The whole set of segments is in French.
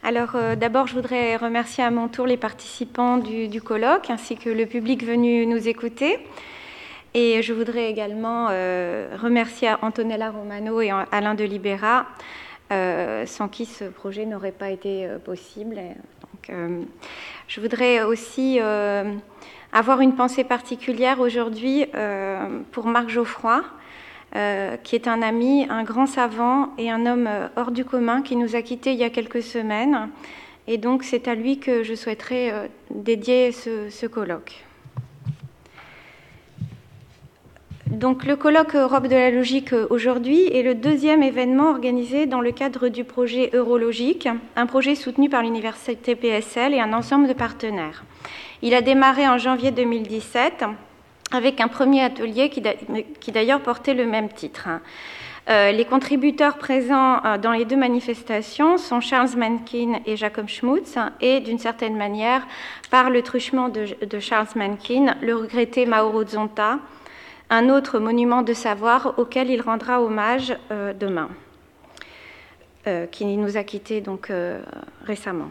Alors d'abord, je voudrais remercier à mon tour les participants du colloque ainsi que le public venu nous écouter. Et je voudrais également remercier Antonella Romano et Alain de Libera, sans qui ce projet n'aurait pas été possible. Donc, je voudrais aussi avoir une pensée particulière aujourd'hui pour Marc Geoffroy, qui est un ami, un grand savant et un homme hors du commun qui nous a quittés il y a quelques semaines. Et donc c'est à lui que je souhaiterais dédier ce colloque. Donc le colloque Europe de la logique aujourd'hui est le deuxième événement organisé dans le cadre du projet Eurologique, un projet soutenu par l'université PSL et un ensemble de partenaires. Il a démarré en janvier 2017 avec un premier atelier qui d'ailleurs portait le même titre. Les contributeurs présents dans les deux manifestations sont Charles Mencken et Jacob Schmutz, et d'une certaine manière, par le truchement de Charles Mencken, le regretté Mauro Zonta, un autre monument de savoir auquel il rendra hommage demain, qui nous a quittés donc récemment.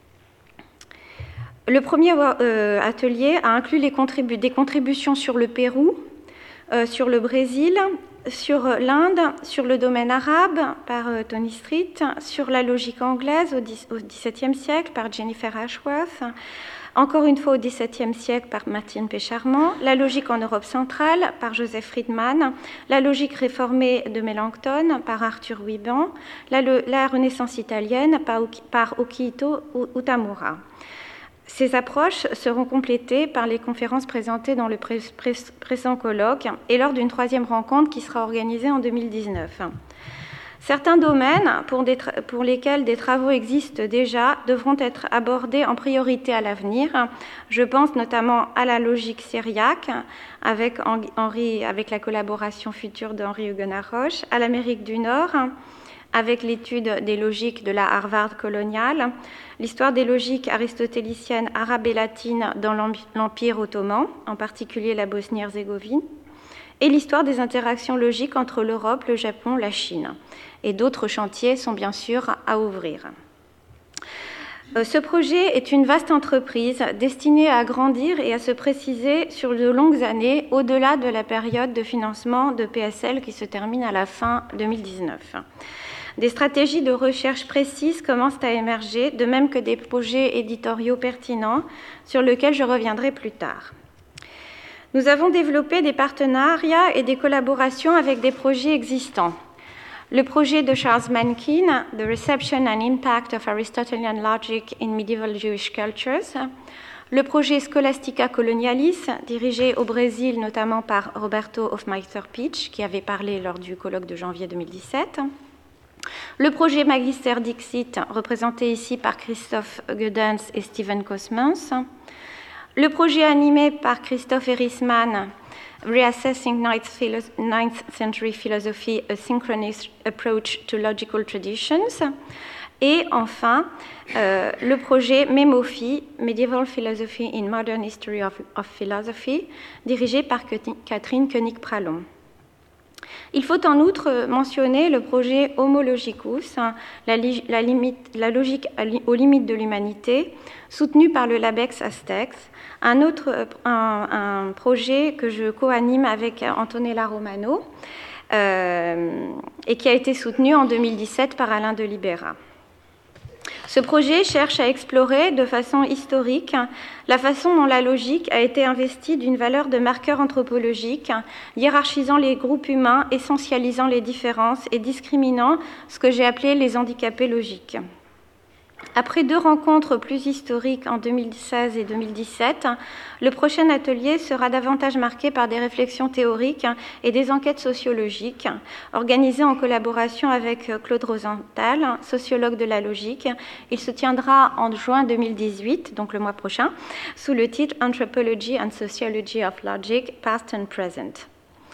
Le premier atelier a inclus des contributions sur le Pérou, sur le Brésil, sur l'Inde, sur le domaine arabe par Tony Street, sur la logique anglaise au XVIIe siècle par Jennifer Ashworth, encore une fois au XVIIe siècle par Martine Pécharmant, la logique en Europe centrale par Joseph Friedman, la logique réformée de Melanchthon par Arthur Wiban, la Renaissance italienne par Okihito Utamura. Ces approches seront complétées par les conférences présentées dans le présent colloque et lors d'une troisième rencontre qui sera organisée en 2019. Certains domaines pour lesquels des travaux existent déjà devront être abordés en priorité à l'avenir. Je pense notamment à la logique syriaque avec la collaboration future d'Henri Huguenot Roche, à l'Amérique du Nord avec l'étude des logiques de la Harvard coloniale, l'histoire des logiques aristotéliciennes arabes et latines dans l'Empire ottoman, en particulier la Bosnie-Herzégovine, et l'histoire des interactions logiques entre l'Europe, le Japon, la Chine. Et d'autres chantiers sont bien sûr à ouvrir. Ce projet est une vaste entreprise destinée à grandir et à se préciser sur de longues années, au-delà de la période de financement de PSL qui se termine à la fin 2019. Des stratégies de recherche précises commencent à émerger, de même que des projets éditoriaux pertinents sur lesquels je reviendrai plus tard. Nous avons développé des partenariats et des collaborations avec des projets existants. Le projet de Charles Mencken, The Reception and Impact of Aristotelian Logic in Medieval Jewish Cultures, le projet Scholastica Colonialis, dirigé au Brésil notamment par Roberto Hofmeister-Pitch, qui avait parlé lors du colloque de janvier 2017, le projet Magister Dixit, représenté ici par Christophe Geudens et Steven Kosmans, le projet animé par Christophe Erisman, Reassessing 9th Century Philosophy, a Synchronous Approach to Logical Traditions, et enfin le projet MEMOPHI, Medieval Philosophy in Modern History of Philosophy, dirigé par Catherine Koenig-Pralon. Il faut en outre mentionner le projet Homologicus, la logique aux limites de l'humanité, soutenu par le LabEx Astex, un projet que je co-anime avec Antonella Romano et qui a été soutenu en 2017 par Alain de Libera. Ce projet cherche à explorer de façon historique la façon dont la logique a été investie d'une valeur de marqueur anthropologique, hiérarchisant les groupes humains, essentialisant les différences et discriminant ce que j'ai appelé les handicapés logiques. Après 2 rencontres plus historiques en 2016 et 2017, le prochain atelier sera davantage marqué par des réflexions théoriques et des enquêtes sociologiques, organisées en collaboration avec Claude Rosenthal, sociologue de la logique. Il se tiendra en juin 2018, donc le mois prochain, sous le titre Anthropology and Sociology of Logic, Past and Present.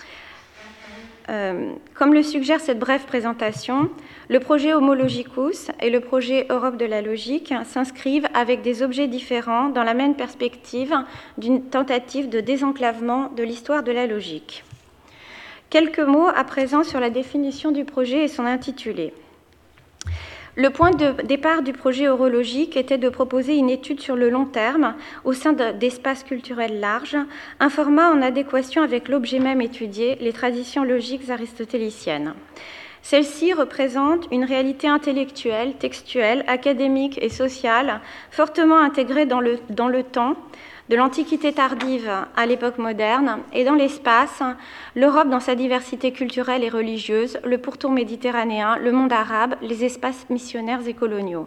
Comme le suggère cette brève présentation, le projet Homologicus et le projet Europe de la logique s'inscrivent avec des objets différents dans la même perspective d'une tentative de désenclavement de l'histoire de la logique. Quelques mots à présent sur la définition du projet et son intitulé. Le point de départ du projet eurologique était de proposer une étude sur le long terme au sein d'espaces culturels larges, un format en adéquation avec l'objet même étudié, les traditions logiques aristotéliciennes. Celle-ci représente une réalité intellectuelle, textuelle, académique et sociale fortement intégrée dans le temps, de l'Antiquité tardive à l'époque moderne, et dans l'espace, l'Europe dans sa diversité culturelle et religieuse, le pourtour méditerranéen, le monde arabe, les espaces missionnaires et coloniaux.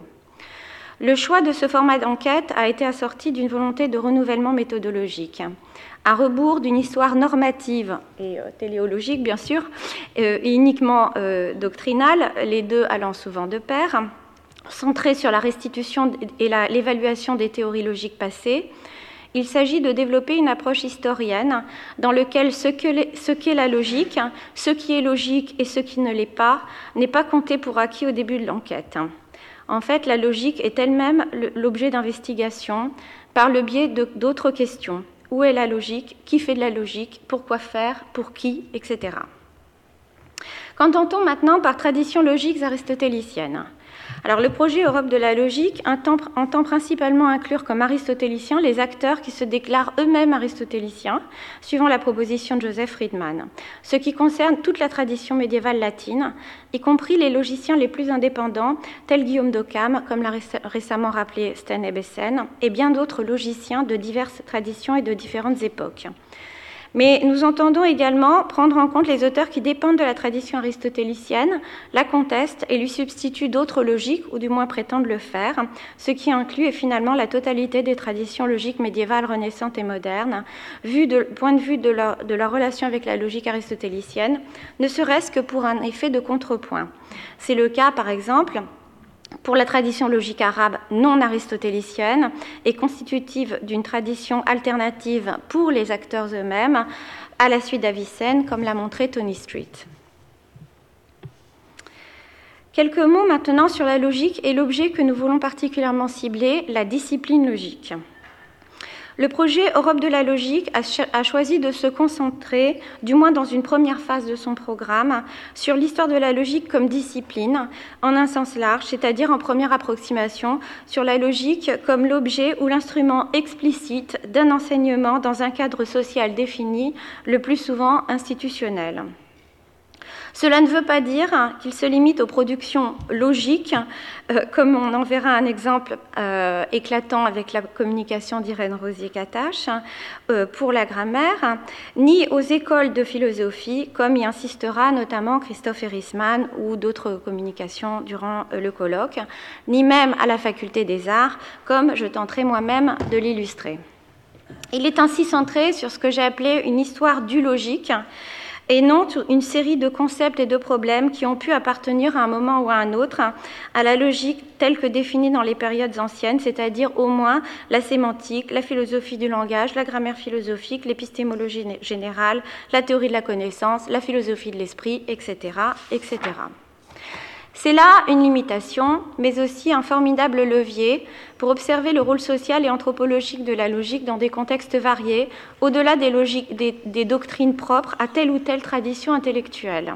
Le choix de ce format d'enquête a été assorti d'une volonté de renouvellement méthodologique. À rebours d'une histoire normative et téléologique, bien sûr, et uniquement doctrinale, les deux allant souvent de pair, centrée sur la restitution et l'évaluation des théories logiques passées, il s'agit de développer une approche historienne dans laquelle ce qu'est la logique, ce qui est logique et ce qui ne l'est pas, n'est pas compté pour acquis au début de l'enquête. En fait, la logique est elle-même l'objet d'investigation par le biais d'autres questions. Où est la logique? Qui fait de la logique? Pourquoi faire? Pour qui? Etc. Qu'entend-on maintenant par tradition logique aristotélicienne? Alors, le projet Europe de la logique entend principalement inclure comme aristotéliciens les acteurs qui se déclarent eux-mêmes aristotéliciens, suivant la proposition de Joseph Friedman, ce qui concerne toute la tradition médiévale latine, y compris les logiciens les plus indépendants, tels Guillaume d'Occam, comme l'a récemment rappelé Sten Ebbesen, et bien d'autres logiciens de diverses traditions et de différentes époques. Mais nous entendons également prendre en compte les auteurs qui dépendent de la tradition aristotélicienne, la contestent et lui substituent d'autres logiques, ou du moins prétendent le faire, ce qui inclut finalement la totalité des traditions logiques médiévales, renaissantes et modernes, vues du point de vue de leur relation avec la logique aristotélicienne, ne serait-ce que pour un effet de contrepoint. C'est le cas, par exemple, pour la tradition logique arabe non aristotélicienne et constitutive d'une tradition alternative pour les acteurs eux-mêmes, à la suite d'Avicenne, comme l'a montré Tony Street. Quelques mots maintenant sur la logique et l'objet que nous voulons particulièrement cibler, la discipline logique. Le projet Europe de la logique a choisi de se concentrer, du moins dans une première phase de son programme, sur l'histoire de la logique comme discipline, en un sens large, c'est-à-dire en première approximation, sur la logique comme l'objet ou l'instrument explicite d'un enseignement dans un cadre social défini, le plus souvent institutionnel. Cela ne veut pas dire qu'il se limite aux productions logiques, comme on en verra un exemple éclatant avec la communication d'Irène Rosier-Katache pour la grammaire, ni aux écoles de philosophie, comme y insistera notamment Christophe Erisman ou d'autres communications durant le colloque, ni même à la faculté des arts, comme je tenterai moi-même de l'illustrer. Il est ainsi centré sur ce que j'ai appelé une histoire du logique, et non une série de concepts et de problèmes qui ont pu appartenir à un moment ou à un autre à la logique telle que définie dans les périodes anciennes, c'est-à-dire au moins la sémantique, la philosophie du langage, la grammaire philosophique, l'épistémologie générale, la théorie de la connaissance, la philosophie de l'esprit, etc., etc. C'est là une limitation, mais aussi un formidable levier pour observer le rôle social et anthropologique de la logique dans des contextes variés, au-delà des doctrines propres à telle ou telle tradition intellectuelle.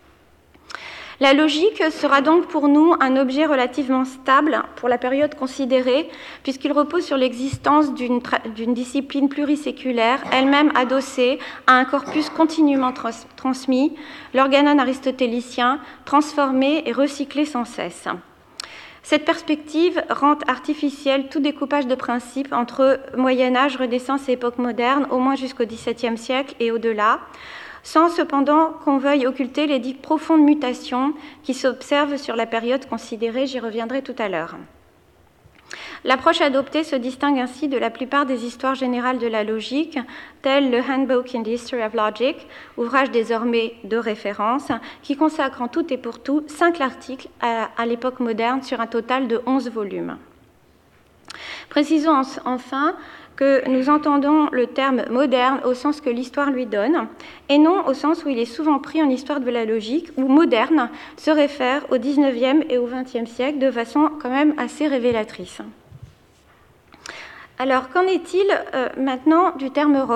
La logique sera donc pour nous un objet relativement stable pour la période considérée, puisqu'il repose sur l'existence d'une discipline pluriséculaire, elle-même adossée à un corpus continuellement transmis, l'organon aristotélicien, transformé et recyclé sans cesse. Cette perspective rend artificiel tout découpage de principes entre Moyen-Âge, Renaissance et époque moderne, au moins jusqu'au XVIIe siècle et au-delà, sans cependant qu'on veuille occulter les dites profondes mutations qui s'observent sur la période considérée, j'y reviendrai tout à l'heure. L'approche adoptée se distingue ainsi de la plupart des histoires générales de la logique, telles le Handbook in the History of Logic, ouvrage désormais de référence, qui consacre en tout et pour tout 5 articles à l'époque moderne sur un total de 11 volumes. Précisons enfin que nous entendons le terme moderne au sens que l'histoire lui donne, et non au sens où il est souvent pris en histoire de la logique, où moderne se réfère au XIXe et au XXe siècle de façon quand même assez révélatrice. Alors, qu'en est-il maintenant du terme Europe ?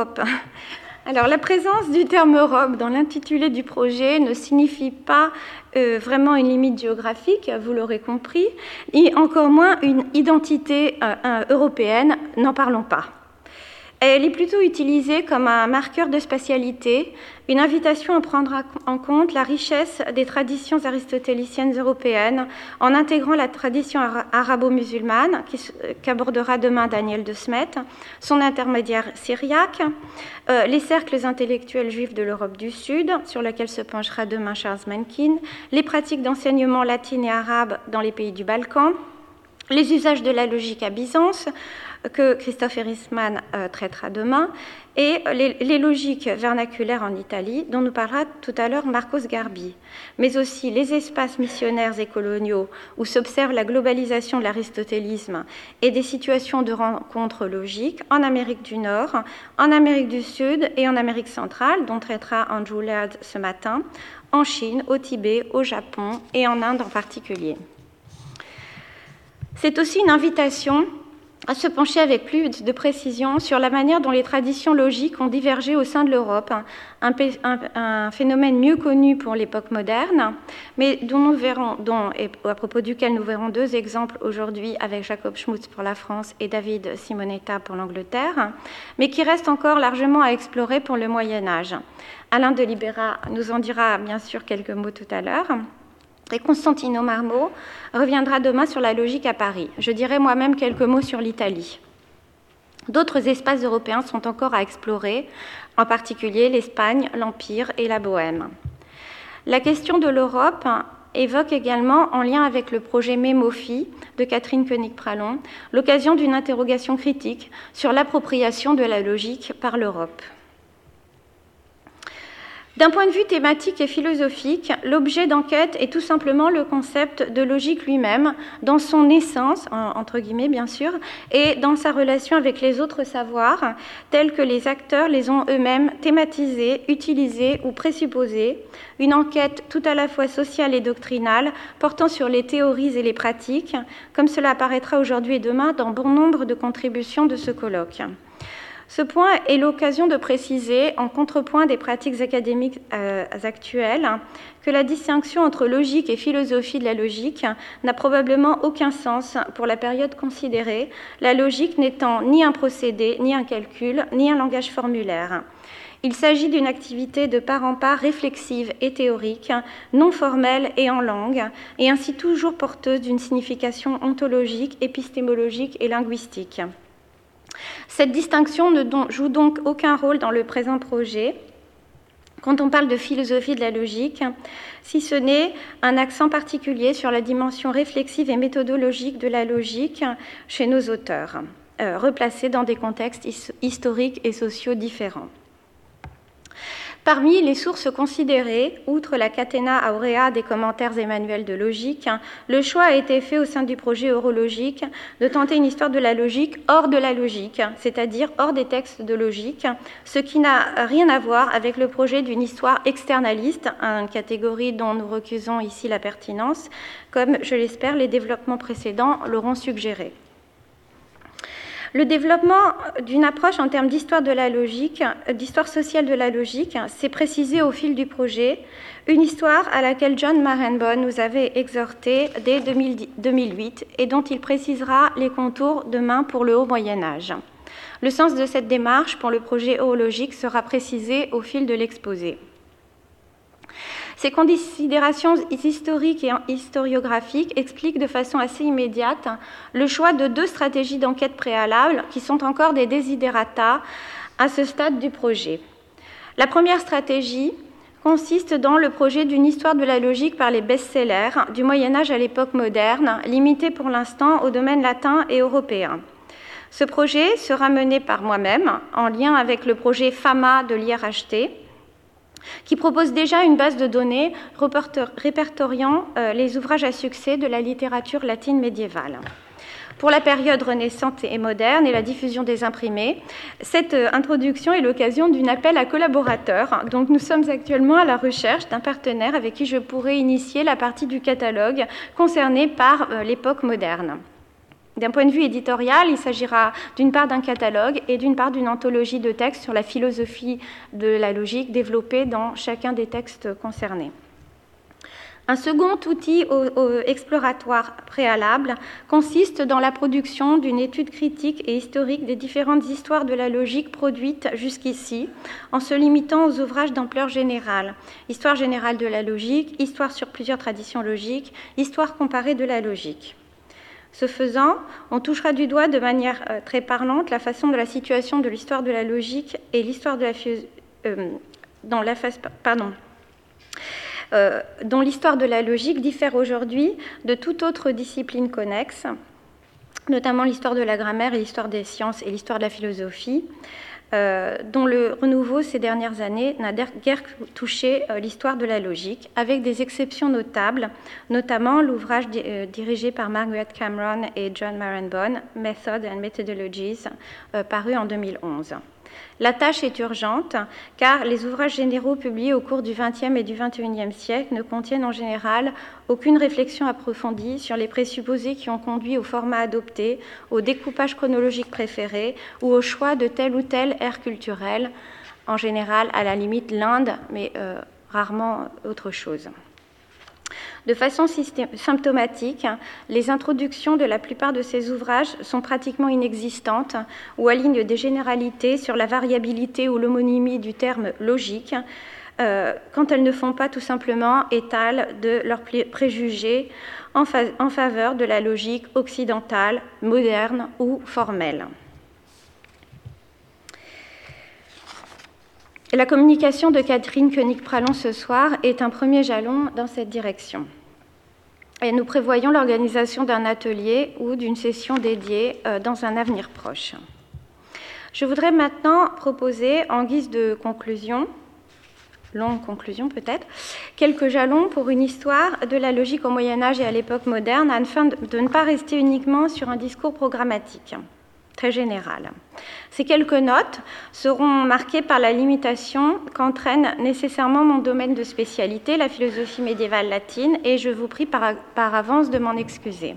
Alors, la présence du terme Europe dans l'intitulé du projet ne signifie pas vraiment une limite géographique, vous l'aurez compris, et encore moins une identité européenne, n'en parlons pas. Elle est plutôt utilisée comme un marqueur de spatialité, une invitation à prendre en compte la richesse des traditions aristotéliciennes européennes en intégrant la tradition arabo-musulmane qu'abordera demain Daniel de Smet, son intermédiaire syriaque, les cercles intellectuels juifs de l'Europe du Sud, sur lesquels se penchera demain Charles Mencken, les pratiques d'enseignement latine et arabe dans les pays du Balkan, les usages de la logique à Byzance, que Christophe Erisman traitera demain, et les logiques vernaculaires en Italie, dont nous parlera tout à l'heure Marcos Garbi, mais aussi les espaces missionnaires et coloniaux où s'observe la globalisation de l'aristotélisme et des situations de rencontres logiques en Amérique du Nord, en Amérique du Sud et en Amérique centrale, dont traitera Andrew Laird ce matin, en Chine, au Tibet, au Japon et en Inde en particulier. C'est aussi une invitation à se pencher avec plus de précision sur la manière dont les traditions logiques ont divergé au sein de l'Europe, un phénomène mieux connu pour l'époque moderne, mais et à propos duquel nous verrons deux exemples aujourd'hui avec Jacob Schmutz pour la France et David Simonetta pour l'Angleterre, mais qui reste encore largement à explorer pour le Moyen-Âge. Alain de Libera nous en dira bien sûr quelques mots tout à l'heure. Et Constantino Marmo reviendra demain sur la logique à Paris. Je dirai moi-même quelques mots sur l'Italie. D'autres espaces européens sont encore à explorer, en particulier l'Espagne, l'Empire et la Bohème. La question de l'Europe évoque également, en lien avec le projet Mémophie de Catherine Koenig-Pralon, l'occasion d'une interrogation critique sur l'appropriation de la logique par l'Europe. D'un point de vue thématique et philosophique, l'objet d'enquête est tout simplement le concept de logique lui-même, dans son essence, entre guillemets bien sûr, et dans sa relation avec les autres savoirs, tels que les acteurs les ont eux-mêmes thématisés, utilisés ou présupposés, une enquête tout à la fois sociale et doctrinale, portant sur les théories et les pratiques, comme cela apparaîtra aujourd'hui et demain dans bon nombre de contributions de ce colloque. Ce point est l'occasion de préciser, en contrepoint des pratiques académiques actuelles, que la distinction entre logique et philosophie de la logique n'a probablement aucun sens pour la période considérée, la logique n'étant ni un procédé, ni un calcul, ni un langage formulaire. Il s'agit d'une activité de part en part réflexive et théorique, non formelle et en langue, et ainsi toujours porteuse d'une signification ontologique, épistémologique et linguistique. Cette distinction ne joue donc aucun rôle dans le présent projet, quand on parle de philosophie de la logique, si ce n'est un accent particulier sur la dimension réflexive et méthodologique de la logique chez nos auteurs, replacés dans des contextes historiques et sociaux différents. Parmi les sources considérées, outre la Catena Aurea des commentaires et manuels de logique, le choix a été fait au sein du projet Eurologique de tenter une histoire de la logique hors de la logique, c'est-à-dire hors des textes de logique, ce qui n'a rien à voir avec le projet d'une histoire externaliste, une catégorie dont nous recusons ici la pertinence, comme, je l'espère, les développements précédents l'auront suggéré. Le développement d'une approche en termes d'histoire de la logique, d'histoire sociale de la logique, s'est précisé au fil du projet, une histoire à laquelle John Marenbon nous avait exhorté dès 2008 et dont il précisera les contours demain pour le Haut Moyen-Âge. Le sens de cette démarche pour le projet Eurologique sera précisé au fil de l'exposé. Ces considérations historiques et historiographiques expliquent de façon assez immédiate le choix de deux stratégies d'enquête préalables qui sont encore des desiderata à ce stade du projet. La première stratégie consiste dans le projet d'une histoire de la logique par les best-sellers du Moyen-Âge à l'époque moderne, limitée pour l'instant au domaine latin et européen. Ce projet sera mené par moi-même en lien avec le projet FAMA de l'IRHT, qui propose déjà une base de données répertoriant les ouvrages à succès de la littérature latine médiévale. Pour la période renaissante et moderne et la diffusion des imprimés, cette introduction est l'occasion d'un appel à collaborateurs. Donc nous sommes actuellement à la recherche d'un partenaire avec qui je pourrais initier la partie du catalogue concernée par l'époque moderne. D'un point de vue éditorial, il s'agira d'une part d'un catalogue et d'une part d'une anthologie de textes sur la philosophie de la logique développée dans chacun des textes concernés. Un second outil exploratoire préalable consiste dans la production d'une étude critique et historique des différentes histoires de la logique produites jusqu'ici, en se limitant aux ouvrages d'ampleur générale. Histoire générale de la logique, histoire sur plusieurs traditions logiques, histoire comparée de la logique. Ce faisant, on touchera du doigt de manière très parlante la façon de la situation de l'histoire de la logique et l'histoire de dont l'histoire de la logique diffère aujourd'hui de toute autre discipline connexe, notamment l'histoire de la grammaire et l'histoire des sciences et l'histoire de la philosophie, dont le renouveau ces dernières années n'a guère touché l'histoire de la logique, avec des exceptions notables, notamment l'ouvrage dirigé par Margaret Cameron et John Maranbon, Methods and Methodologies, paru en 2011. La tâche est urgente, car les ouvrages généraux publiés au cours du XXe et du XXIe siècle ne contiennent en général aucune réflexion approfondie sur les présupposés qui ont conduit au format adopté, au découpage chronologique préféré ou au choix de telle ou telle ère culturelle, en général à la limite l'Inde, mais rarement autre chose. De façon symptomatique, les introductions de la plupart de ces ouvrages sont pratiquement inexistantes ou alignent des généralités sur la variabilité ou l'homonymie du terme logique, quand elles ne font pas tout simplement étal de leurs préjugés en faveur de la logique occidentale, moderne ou formelle. La communication de Catherine Koenig-Pralon ce soir est un premier jalon dans cette direction. Et nous prévoyons l'organisation d'un atelier ou d'une session dédiée dans un avenir proche. Je voudrais maintenant proposer, en guise de conclusion, longue conclusion peut-être, quelques jalons pour une histoire de la logique au Moyen-Âge et à l'époque moderne, afin de ne pas rester uniquement sur un discours programmatique très général. Ces quelques notes seront marquées par la limitation qu'entraîne nécessairement mon domaine de spécialité, la philosophie médiévale latine, et je vous prie par avance de m'en excuser.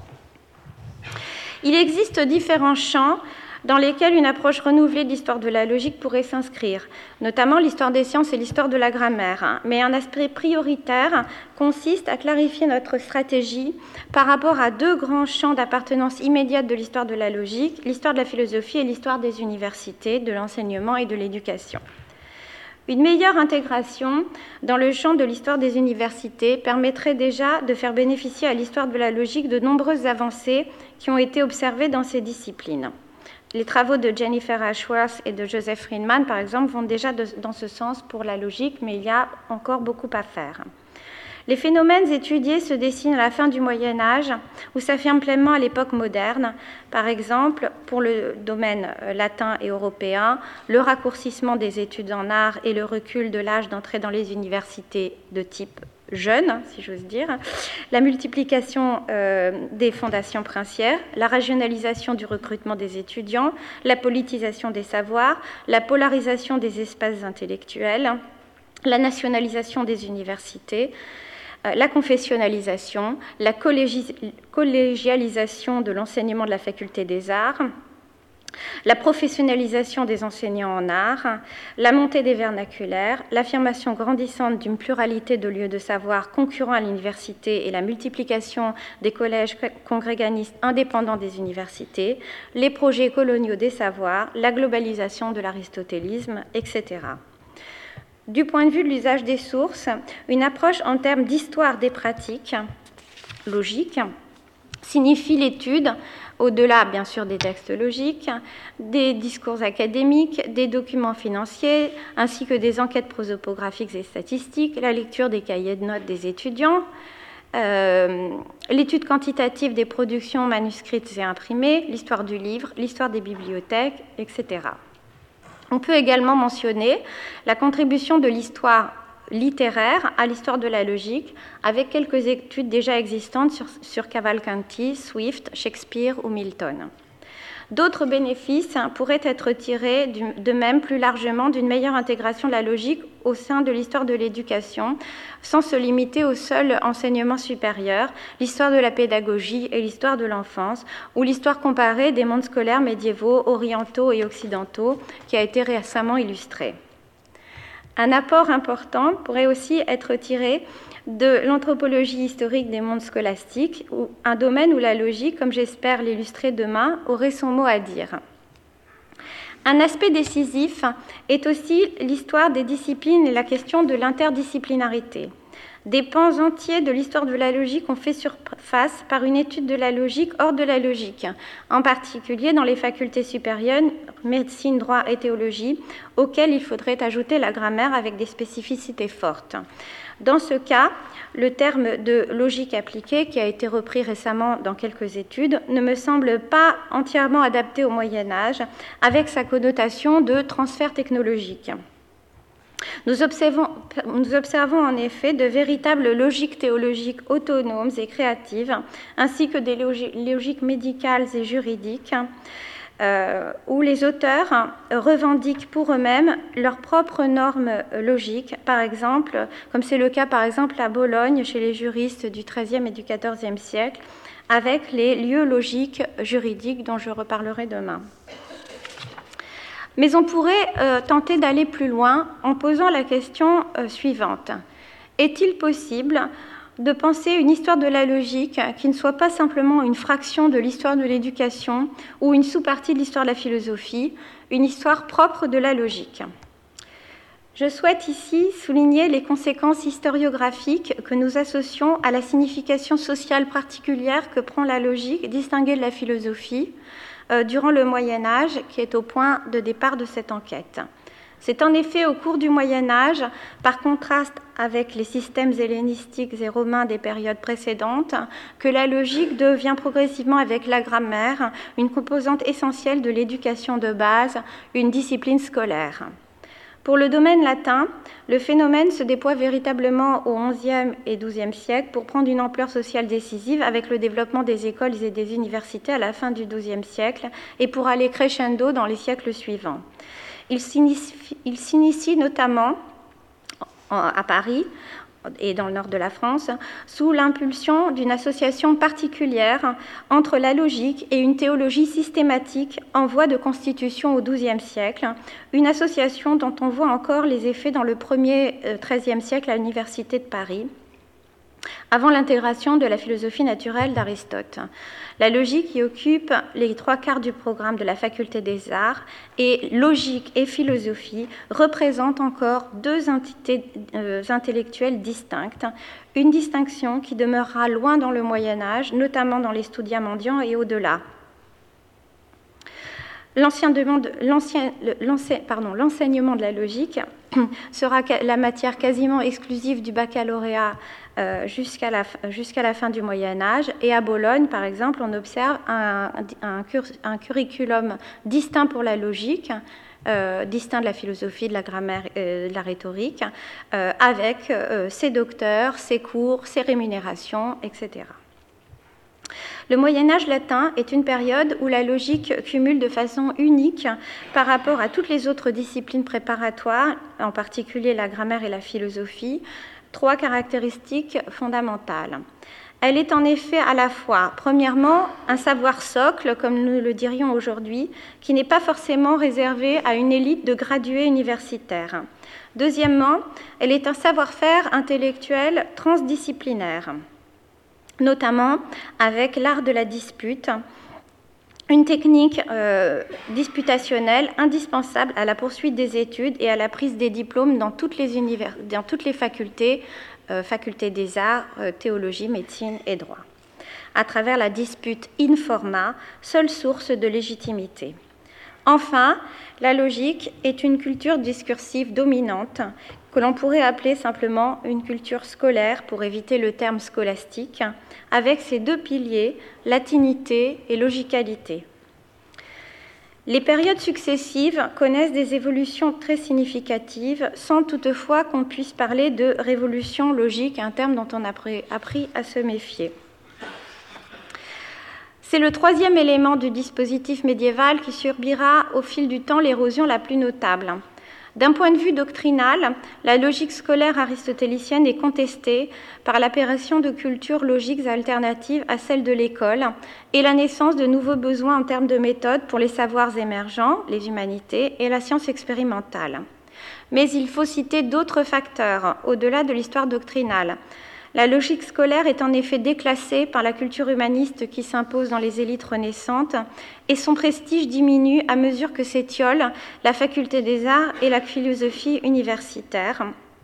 Il existe différents champs dans lesquels une approche renouvelée de l'histoire de la logique pourrait s'inscrire, notamment l'histoire des sciences et l'histoire de la grammaire. Mais un aspect prioritaire consiste à clarifier notre stratégie par rapport à deux grands champs d'appartenance immédiate de l'histoire de la logique, l'histoire de la philosophie et l'histoire des universités, de l'enseignement et de l'éducation. Une meilleure intégration dans le champ de l'histoire des universités permettrait déjà de faire bénéficier à l'histoire de la logique de nombreuses avancées qui ont été observées dans ces disciplines. Les travaux de Jennifer Ashworth et de Joseph Friedman, par exemple, vont déjà dans ce sens pour la logique, mais il y a encore beaucoup à faire. Les phénomènes étudiés se dessinent à la fin du Moyen-Âge, ou s'affirment pleinement à l'époque moderne. Par exemple, pour le domaine latin et européen, le raccourcissement des études en art et le recul de l'âge d'entrée dans les universités de type jeune, si j'ose dire, la multiplication des fondations princières, la régionalisation du recrutement des étudiants, la politisation des savoirs, la polarisation des espaces intellectuels, la nationalisation des universités, la confessionnalisation, la collégialisation de l'enseignement de la faculté des arts, la professionnalisation des enseignants en art, la montée des vernaculaires, l'affirmation grandissante d'une pluralité de lieux de savoir concurrents à l'université et la multiplication des collèges congréganistes indépendants des universités, les projets coloniaux des savoirs, la globalisation de l'aristotélisme, etc. Du point de vue de l'usage des sources, une approche en termes d'histoire des pratiques logiques signifie l'étude, au-delà bien sûr des textes logiques, des discours académiques, des documents financiers, ainsi que des enquêtes prosopographiques et statistiques, la lecture des cahiers de notes des étudiants, l'étude quantitative des productions manuscrites et imprimées, l'histoire du livre, l'histoire des bibliothèques, etc. On peut également mentionner la contribution de l'histoire littéraire à l'histoire de la logique, avec quelques études déjà existantes sur Cavalcanti, Swift, Shakespeare ou Milton. D'autres bénéfices pourraient être tirés de même plus largement d'une meilleure intégration de la logique au sein de l'histoire de l'éducation, sans se limiter au seul enseignement supérieur, l'histoire de la pédagogie et l'histoire de l'enfance, ou l'histoire comparée des mondes scolaires médiévaux, orientaux et occidentaux, qui a été récemment illustrée. Un apport important pourrait aussi être tiré de l'anthropologie historique des mondes scolastiques, un domaine où la logique, comme j'espère l'illustrer demain, aurait son mot à dire. Un aspect décisif est aussi l'histoire des disciplines et la question de l'interdisciplinarité. Des pans entiers de l'histoire de la logique ont fait surface par une étude de la logique hors de la logique, en particulier dans les facultés supérieures, médecine, droit et théologie, auxquelles il faudrait ajouter la grammaire avec des spécificités fortes. Dans ce cas, le terme de logique appliquée, qui a été repris récemment dans quelques études, ne me semble pas entièrement adapté au Moyen-Âge, avec sa connotation de transfert technologique. Nous observons en effet de véritables logiques théologiques autonomes et créatives, ainsi que des logiques médicales et juridiques, où les auteurs revendiquent pour eux-mêmes leurs propres normes logiques, par exemple, comme c'est le cas par exemple à Bologne chez les juristes du XIIIe et du XIVe siècle, avec les lieux logiques juridiques dont je reparlerai demain. Mais on pourrait tenter d'aller plus loin en posant la question suivante. Est-il possible de penser une histoire de la logique qui ne soit pas simplement une fraction de l'histoire de l'éducation ou une sous-partie de l'histoire de la philosophie, une histoire propre de la logique? Je souhaite ici souligner les conséquences historiographiques que nous associons à la signification sociale particulière que prend la logique distinguée de la philosophie durant le Moyen-Âge, qui est au point de départ de cette enquête. C'est en effet au cours du Moyen-Âge, par contraste avec les systèmes hellénistiques et romains des périodes précédentes, que la logique devient progressivement, avec la grammaire, une composante essentielle de l'éducation de base, une discipline scolaire. Pour le domaine latin, le phénomène se déploie véritablement au XIe et XIIe siècle pour prendre une ampleur sociale décisive avec le développement des écoles et des universités à la fin du XIIe siècle et pour aller crescendo dans les siècles suivants. Il s'initie notamment à Paris et dans le nord de la France, sous l'impulsion d'une association particulière entre la logique et une théologie systématique en voie de constitution au XIIe siècle, une association dont on voit encore les effets dans le premier XIIIe siècle à l'Université de Paris, avant l'intégration de la philosophie naturelle d'Aristote. La logique y occupe les 3/4 du programme de la Faculté des Arts et logique et philosophie représentent encore deux entités intellectuelles distinctes, une distinction qui demeurera loin dans le Moyen-Âge, notamment dans les Studia Mendiant et au-delà. L'enseignement de la logique sera la matière quasiment exclusive du baccalauréat jusqu'à la fin du Moyen-Âge. Et à Bologne, par exemple, on observe un curriculum distinct pour la logique, distinct de la philosophie, de la grammaire et de la rhétorique, avec ses docteurs, ses cours, ses rémunérations, etc. Le Moyen-Âge latin est une période où la logique cumule de façon unique par rapport à toutes les autres disciplines préparatoires, en particulier la grammaire et la philosophie, trois caractéristiques fondamentales. Elle est en effet à la fois, premièrement, un savoir socle, comme nous le dirions aujourd'hui, qui n'est pas forcément réservé à une élite de gradués universitaires. Deuxièmement, elle est un savoir-faire intellectuel transdisciplinaire, notamment avec l'art de la dispute, une technique disputationnelle indispensable à la poursuite des études et à la prise des diplômes dans toutes les facultés, facultés des arts, théologie, médecine et droit, à travers la dispute in forma, seule source de légitimité. Enfin, la logique est une culture discursive dominante que l'on pourrait appeler simplement une culture scolaire pour éviter le terme scolastique, avec ses deux piliers, latinité et logicalité. Les périodes successives connaissent des évolutions très significatives, sans toutefois qu'on puisse parler de révolution logique, un terme dont on a appris à se méfier. C'est le troisième élément du dispositif médiéval qui subira au fil du temps l'érosion la plus notable. D'un point de vue doctrinal, la logique scolaire aristotélicienne est contestée par l'apparition de cultures logiques alternatives à celles de l'école et la naissance de nouveaux besoins en termes de méthodes pour les savoirs émergents, les humanités et la science expérimentale. Mais il faut citer d'autres facteurs au-delà de l'histoire doctrinale. La logique scolaire est en effet déclassée par la culture humaniste qui s'impose dans les élites renaissantes et son prestige diminue à mesure que s'étiole la faculté des arts et la philosophie universitaire,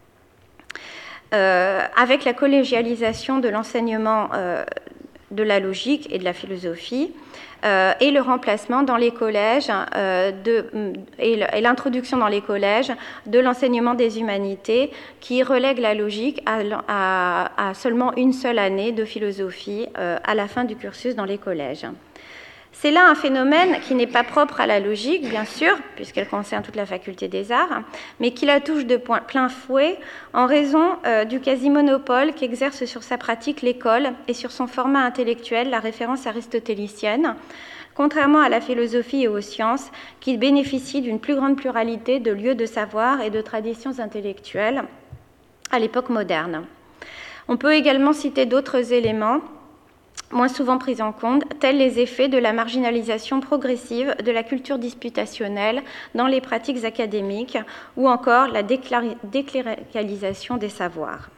avec la collégialisation de l'enseignement de la logique et de la philosophie et le remplacement dans les collèges et l'introduction dans les collèges de l'enseignement des humanités qui relègue la logique à seulement une seule année de philosophie à la fin du cursus dans les collèges. C'est là un phénomène qui n'est pas propre à la logique, bien sûr, puisqu'elle concerne toute la faculté des arts, mais qui la touche de plein fouet en raison du quasi-monopole qu'exerce sur sa pratique l'école et sur son format intellectuel, la référence aristotélicienne, contrairement à la philosophie et aux sciences, qui bénéficient d'une plus grande pluralité de lieux de savoir et de traditions intellectuelles à l'époque moderne. On peut également citer d'autres éléments moins souvent pris en compte, tels les effets de la marginalisation progressive de la culture disputationnelle dans les pratiques académiques ou encore la décléricalisation des savoirs.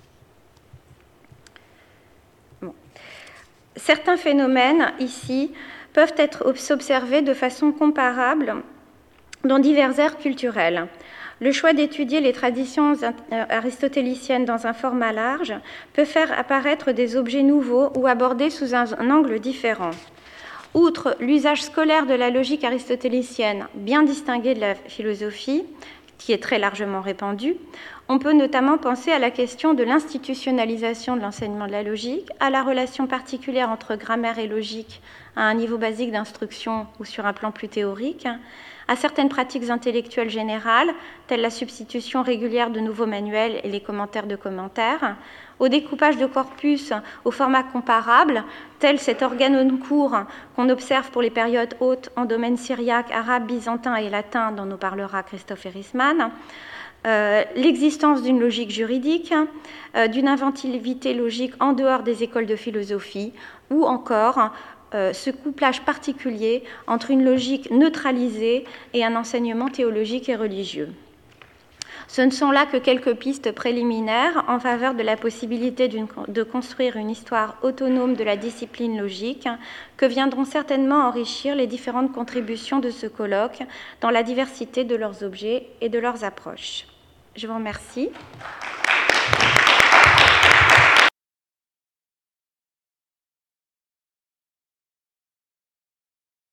Certains phénomènes, ici, peuvent être observés de façon comparable dans divers aires culturelles. Le choix d'étudier les traditions aristotéliciennes dans un format large peut faire apparaître des objets nouveaux ou abordés sous un angle différent. Outre l'usage scolaire de la logique aristotélicienne, bien distingué de la philosophie, qui est très largement répandue, on peut notamment penser à la question de l'institutionnalisation de l'enseignement de la logique, à la relation particulière entre grammaire et logique à un niveau basique d'instruction ou sur un plan plus théorique, à certaines pratiques intellectuelles générales, telles la substitution régulière de nouveaux manuels et les commentaires de commentaires, au découpage de corpus au format comparable, tel cet organon court qu'on observe pour les périodes hautes en domaine syriaque, arabe, byzantin et latin, dont nous parlera Christophe Erisman, l'existence d'une logique juridique, d'une inventivité logique en dehors des écoles de philosophie, ou encore ce couplage particulier entre une logique neutralisée et un enseignement théologique et religieux. Ce ne sont là que quelques pistes préliminaires en faveur de la possibilité de construire une histoire autonome de la discipline logique que viendront certainement enrichir les différentes contributions de ce colloque dans la diversité de leurs objets et de leurs approches. Je vous remercie.